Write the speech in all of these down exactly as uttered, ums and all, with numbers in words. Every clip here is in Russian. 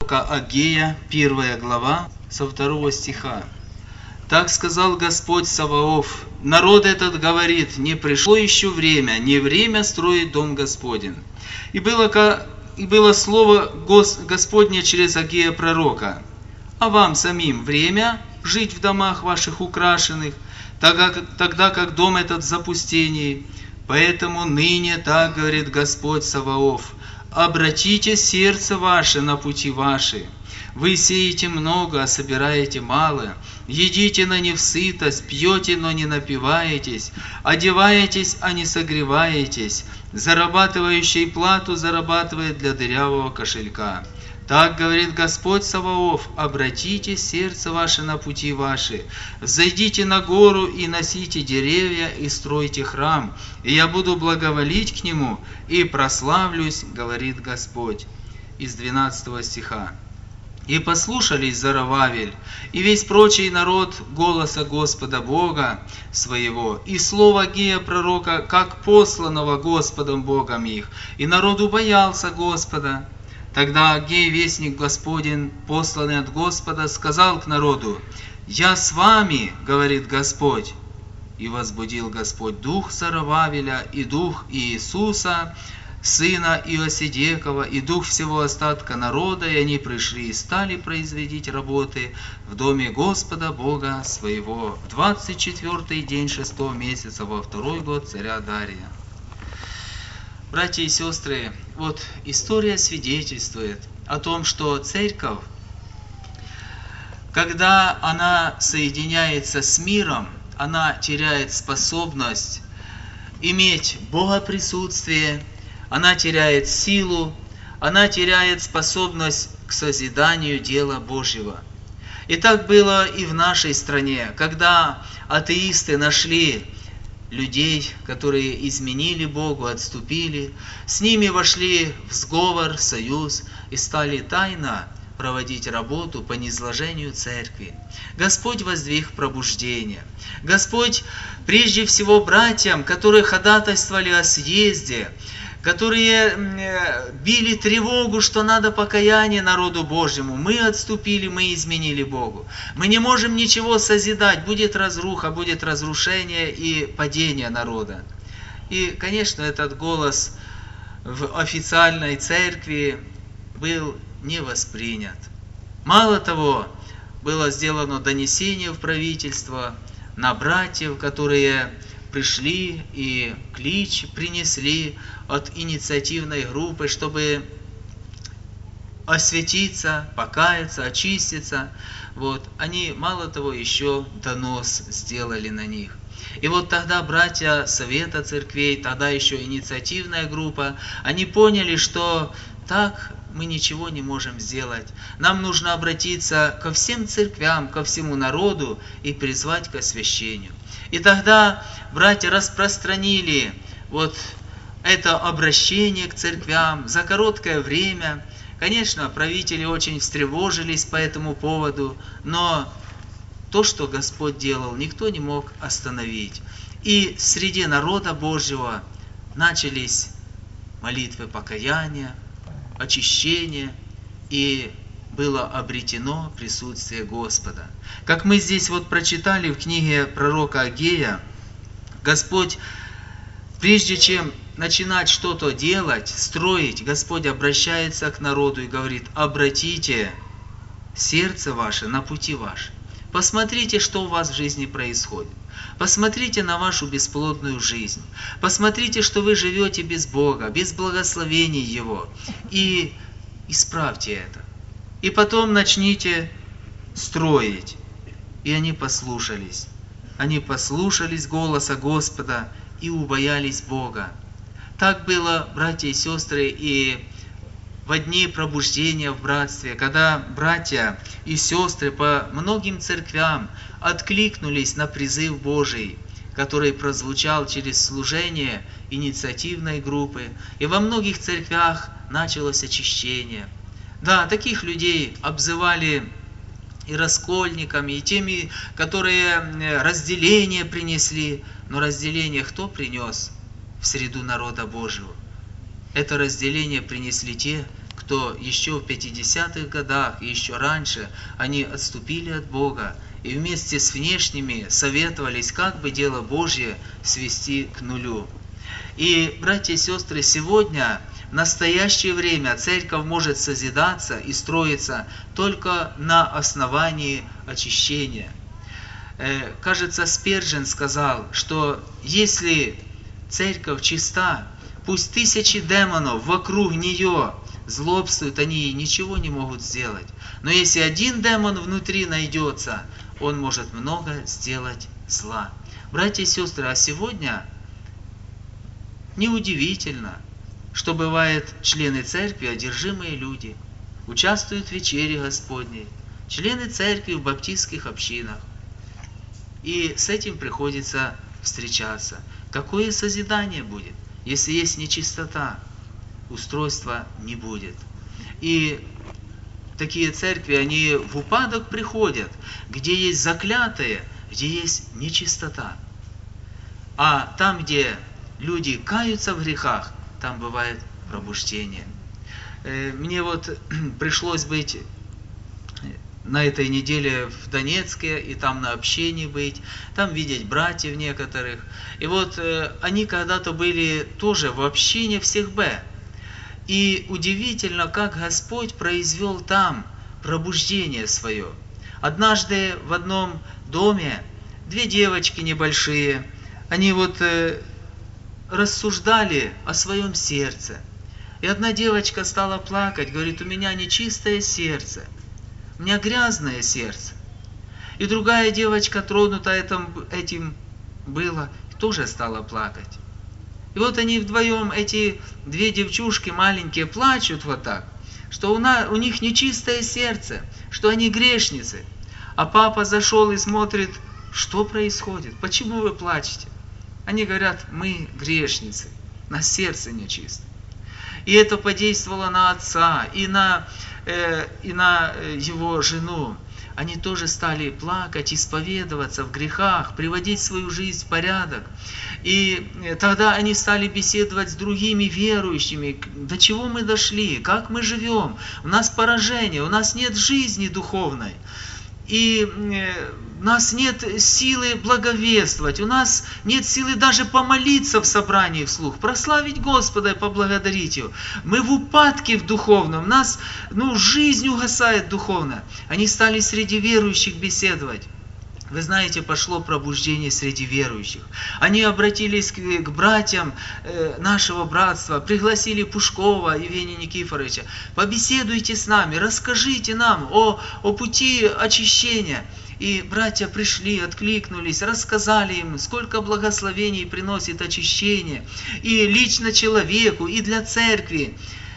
пророка Агея, первая глава, со второго стиха. «Так сказал Господь Саваоф, народ этот говорит, не пришло еще время, не время строить дом Господень. И было, и было слово Господне через Агея пророка, а вам самим время жить в домах ваших украшенных, тогда, тогда как дом этот в запустении. Поэтому ныне так говорит Господь Саваоф, обратите сердце ваше на пути ваши. Вы сеете много, а собираете мало, едите, но не всытость, пьете, но не напиваетесь, одеваетесь, а не согреваетесь, зарабатывающий плату зарабатывает для дырявого кошелька. Так говорит Господь Саваоф, обратите сердце ваше на пути ваши, взойдите на гору и носите деревья и стройте храм, и я буду благоволить к нему и прославлюсь, говорит Господь». Из двенадцатого стиха. «И послушались Зарававель и весь прочий народ голоса Господа Бога своего, и слова Агея пророка, как посланного Господом Богом их, и народу боялся Господа. Тогда Агей, вестник Господень, посланный от Господа, сказал к народу, «Я с вами, говорит Господь». И возбудил Господь дух Зарававеля и дух Иисуса, сына Иосидекова, и дух всего остатка народа, и они пришли и стали производить работы в доме Господа Бога своего в двадцать четвёртый день шестого месяца во второй год царя Дария». Братья и сестры, вот история свидетельствует о том, что церковь, когда она соединяется с миром, она теряет способность иметь богоприсутствие, она теряет силу, она теряет способность к созиданию дела Божьего. И так было и в нашей стране, когда атеисты нашли людей, которые изменили Богу, отступили, с ними вошли в сговор, союз и стали тайно проводить работу по низложению церкви. Господь воздвиг пробуждение. Господь прежде всего братьям, которые ходатайствовали о съезде, которые били тревогу, что надо покаяние народу Божьему. Мы отступили, мы изменили Богу. Мы не можем ничего созидать. Будет разруха, будет разрушение и падение народа. И, конечно, этот голос в официальной церкви был не воспринят. Мало того, было сделано донесение в правительство на братьев, которые пришли и клич принесли от инициативной группы, чтобы осветиться, покаяться, очиститься. Вот. Они, мало того, еще донос сделали на них. И вот тогда братья Совета Церквей, тогда еще инициативная группа, они поняли, что так мы ничего не можем сделать. Нам нужно обратиться ко всем церквям, ко всему народу и призвать к освящению. И тогда братья распространили вот это обращение к церквям за короткое время. Конечно, правители очень встревожились по этому поводу, но то, что Господь делал, никто не мог остановить. И среди народа Божьего начались молитвы покаяния, очищения, и было обретено присутствие Господа. Как мы здесь вот прочитали в книге пророка Агея, Господь, прежде чем начинать что-то делать, строить, Господь обращается к народу и говорит: обратите сердце ваше на пути ваши. Посмотрите, что у вас в жизни происходит. Посмотрите на вашу бесплодную жизнь. Посмотрите, что вы живете без Бога, без благословений Его. И исправьте это. И потом начните строить. И они послушались. Они послушались голоса Господа и убоялись Бога. Так было, братья и сестры, и во дни пробуждения в братстве, когда братья и сестры по многим церквям откликнулись на призыв Божий, который прозвучал через служение инициативной группы, и во многих церквях началось очищение. Да, таких людей обзывали и раскольниками, и теми, которые разделение принесли. Но разделение кто принес в среду народа Божьего? Это разделение принесли те, то еще в пятидесятых годах и еще раньше они отступили от Бога и вместе с внешними советовались, как бы дело Божье свести к нулю. И, братья и сестры, сегодня, в настоящее время, церковь может созидаться и строиться только на основании очищения. Э, кажется, Спержен сказал, что если церковь чиста, пусть тысячи демонов вокруг нее злобствуют, они ничего не могут сделать. Но если один демон внутри найдется, он может много сделать зла. Братья и сестры, а сегодня неудивительно, что бывают члены церкви, одержимые люди, участвуют в вечере Господней, члены церкви в баптистских общинах. И с этим приходится встречаться. Какое созидание будет, если есть нечистота? Устройства не будет. И такие церкви, они в упадок приходят, где есть заклятые, где есть нечистота. А там, где люди каются в грехах, там бывает пробуждение. Мне вот пришлось быть на этой неделе в Донецке, и там на общении быть, там видеть братьев некоторых. И вот э, они когда-то были тоже в общине всех Б. И удивительно, как Господь произвел там пробуждение свое. Однажды в одном доме две девочки небольшие, они вот э, рассуждали о своем сердце. И одна девочка стала плакать, говорит: у меня нечистое сердце. У меня грязное сердце. И другая девочка, тронутая этим, этим была, тоже стала плакать. И вот они вдвоем, эти две девчушки маленькие, плачут вот так, что у, на, у них нечистое сердце, что они грешницы. А папа зашел и смотрит, что происходит, почему вы плачете? Они говорят: мы грешницы, на сердце нечисто. И это подействовало на отца и на, э, и на его жену. Они тоже стали плакать, исповедоваться в грехах, приводить свою жизнь в порядок. И тогда они стали беседовать с другими верующими. До чего мы дошли? Как мы живем? У нас поражение, у нас нет жизни духовной. И у нас нет силы благовествовать, у нас нет силы даже помолиться в собрании вслух, прославить Господа и поблагодарить Его. Мы в упадке в духовном, у нас ну, жизнь угасает духовно. Они стали среди верующих беседовать. Вы знаете, пошло пробуждение среди верующих. Они обратились к, к братьям э, нашего братства, пригласили Пушкова Евгения Никифоровича. Побеседуйте с нами, расскажите нам о, о пути очищения. И братья пришли, откликнулись, рассказали им, сколько благословений приносит очищение. И лично человеку, и для церкви.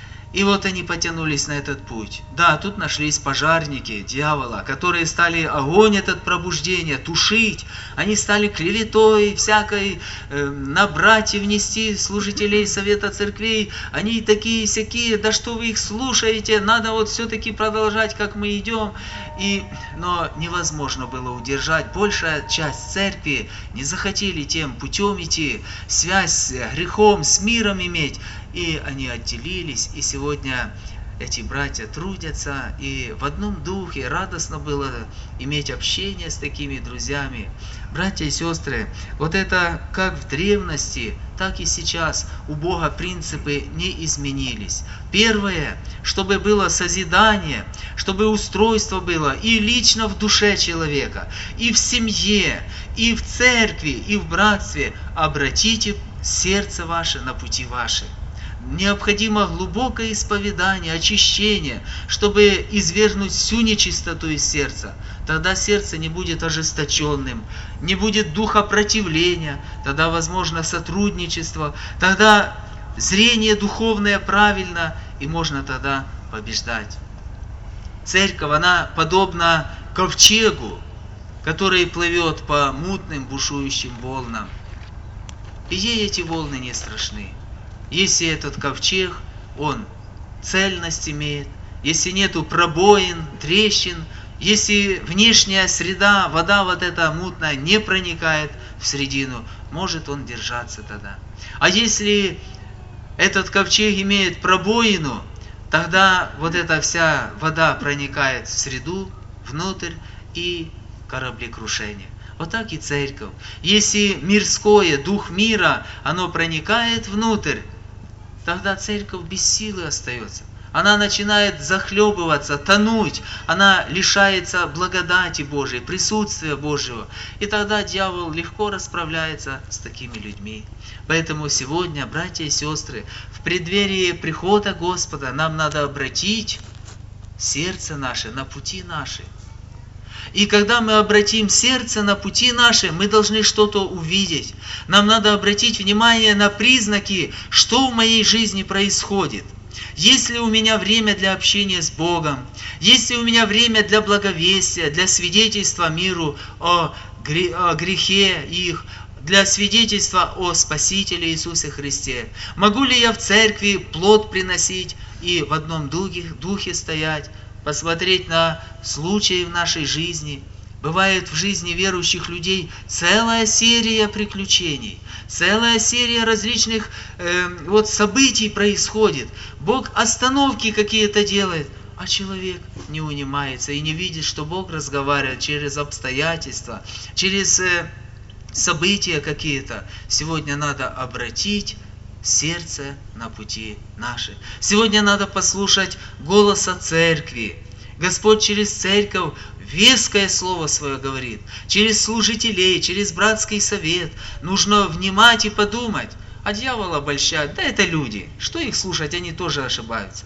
И вот они потянулись на этот путь. Да, тут нашлись пожарники дьявола, которые стали огонь этот пробуждения тушить. Они стали клеветой всякой э, на братьев внести, служителей Совета Церквей. Они такие-сякие, да что вы их слушаете, надо вот все-таки продолжать, как мы идем. И, но невозможно было удержать. Большая часть церкви не захотели тем путем идти, связь с грехом, с миром иметь. И они отделились, и сегодня эти братья трудятся, и в одном духе радостно было иметь общение с такими друзьями. Братья и сестры, вот это как в древности, так и сейчас у Бога принципы не изменились. Первое, чтобы было созидание, чтобы устройство было и лично в душе человека, и в семье, и в церкви, и в братстве. Обратите сердце ваше на пути ваши. Необходимо глубокое исповедание, очищение, чтобы извергнуть всю нечистоту из сердца. Тогда сердце не будет ожесточенным, не будет духа противления, тогда возможно сотрудничество, тогда зрение духовное правильно, и можно тогда побеждать. Церковь, она подобна ковчегу, который плывет по мутным бушующим волнам. И ей эти волны не страшны. Если этот ковчег, он цельность имеет, если нету пробоин, трещин, если внешняя среда, вода вот эта мутная не проникает в середину, может он держаться тогда. А если этот ковчег имеет пробоину, тогда вот эта вся вода проникает в среду, внутрь и кораблекрушение. Вот так и церковь. Если мирское, дух мира, оно проникает внутрь, тогда церковь без силы остается. Она начинает захлебываться, тонуть, она лишается благодати Божией, присутствия Божьего. И тогда дьявол легко расправляется с такими людьми. Поэтому сегодня, братья и сестры, в преддверии прихода Господа нам надо обратить сердце наше на пути наши. И когда мы обратим сердце на пути наши, мы должны что-то увидеть. Нам надо обратить внимание на признаки, что в моей жизни происходит. Есть ли у меня время для общения с Богом? Есть ли у меня время для благовестия, для свидетельства миру о грехе их, для свидетельства о Спасителе Иисусе Христе? Могу ли я в церкви плод приносить и в одном духе, духе стоять, посмотреть на случаи в нашей жизни? Бывает в жизни верующих людей целая серия приключений, целая серия различных э, вот событий происходит. Бог остановки какие-то делает, а человек не унимается и не видит, что Бог разговаривает через обстоятельства, через э, события какие-то. Сегодня надо обратить сердце на пути наши. Сегодня надо послушать голоса церкви. Господь через церковь веское слово свое говорит. Через служителей, через братский совет. Нужно внимать и подумать. А дьявол обольщает. Да это люди. Что их слушать? Они тоже ошибаются.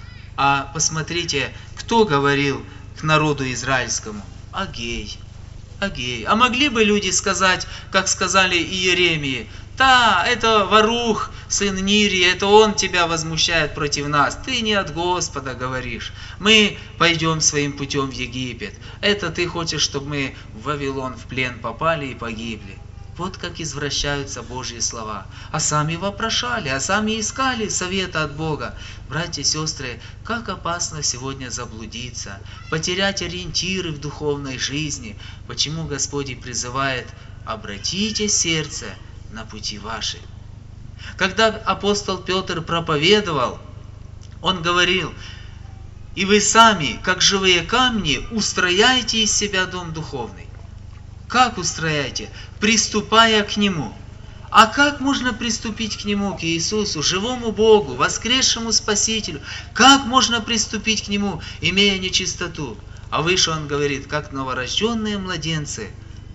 А посмотрите, кто говорил к народу израильскому? Агей. Агей. А могли бы люди сказать, как сказали Иеремии: да, это Варух, сын Нирии, это он тебя возмущает против нас. Ты не от Господа говоришь. Мы пойдем своим путем в Египет. Это ты хочешь, чтобы мы в Вавилон в плен попали и погибли. Вот как извращаются Божьи слова. А сами вопрошали, а сами искали совета от Бога. Братья и сестры, как опасно сегодня заблудиться, потерять ориентиры в духовной жизни. Почему Господь и призывает: обратите сердце на пути ваши. Когда апостол Петр проповедовал, он говорил: и вы сами, как живые камни, устрояйте из себя дом духовный. Как устрояйте? Приступая к Нему. А как можно приступить к Нему, к Иисусу, живому Богу, воскресшему Спасителю? Как можно приступить к Нему, имея нечистоту? А выше он говорит: как новорожденные младенцы,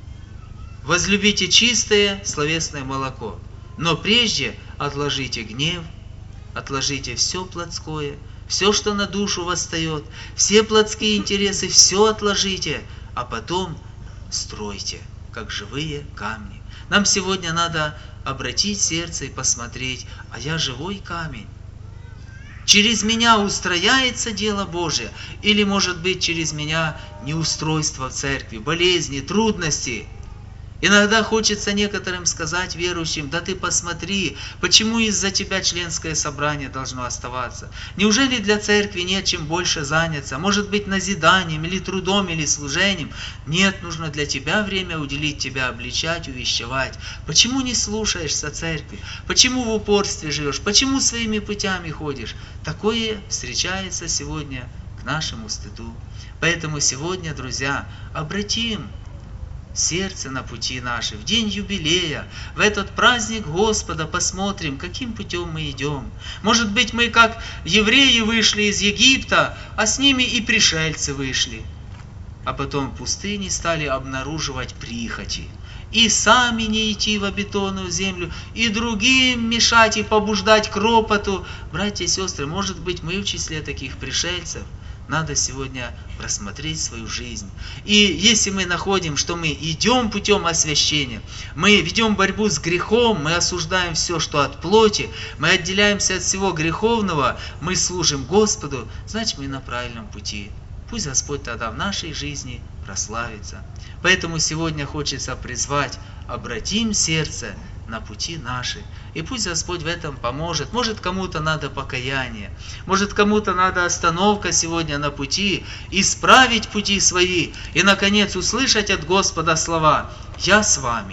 возлюбите чистое словесное молоко, но прежде отложите гнев, отложите все плотское, все, что на душу восстает, все плотские интересы, все отложите, а потом стройте, как живые камни. Нам сегодня надо обратить сердце и посмотреть: а я живой камень. Через меня устрояется дело Божие, или, может быть, через меня неустройство в церкви, болезни, трудности. Иногда хочется некоторым сказать, верующим: да ты посмотри, почему из-за тебя членское собрание должно оставаться? Неужели для церкви нет чем больше заняться? Может быть, назиданием, или трудом, или служением? Нет, нужно для тебя время уделить, тебя обличать, увещевать. Почему не слушаешься церкви? Почему в упорстве живешь? Почему своими путями ходишь? Такое встречается сегодня к нашему стыду. Поэтому сегодня, друзья, обратим сердце на пути наши. В день юбилея, в этот праздник Господа посмотрим, каким путем мы идем. Может быть, мы как евреи вышли из Египта, а с ними и пришельцы вышли. А потом в пустыне стали обнаруживать прихоти. И сами не идти в обетованную землю, и другим мешать и побуждать к ропоту. Братья и сестры, может быть, мы в числе таких пришельцев. Надо сегодня просмотреть свою жизнь. И если мы находим, что мы идем путем освящения, мы ведем борьбу с грехом, мы осуждаем все, что от плоти, мы отделяемся от всего греховного, мы служим Господу, значит, мы на правильном пути. Пусть Господь тогда в нашей жизни прославится. Поэтому сегодня хочется призвать: обратим сердце на пути наши. И пусть Господь в этом поможет. Может, кому-то надо покаяние. Может, кому-то надо остановка сегодня на пути, исправить пути свои. И, наконец, услышать от Господа слова: «Я с вами,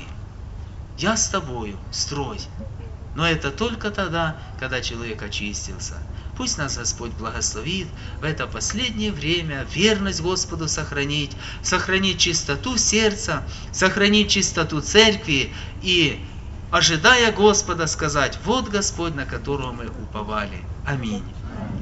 я с тобою, строй». Но это только тогда, когда человек очистился. Пусть нас Господь благословит в это последнее время верность Господу сохранить, сохранить чистоту сердца, сохранить чистоту церкви и, ожидая Господа, сказать: вот Господь, на которого мы уповали. Аминь.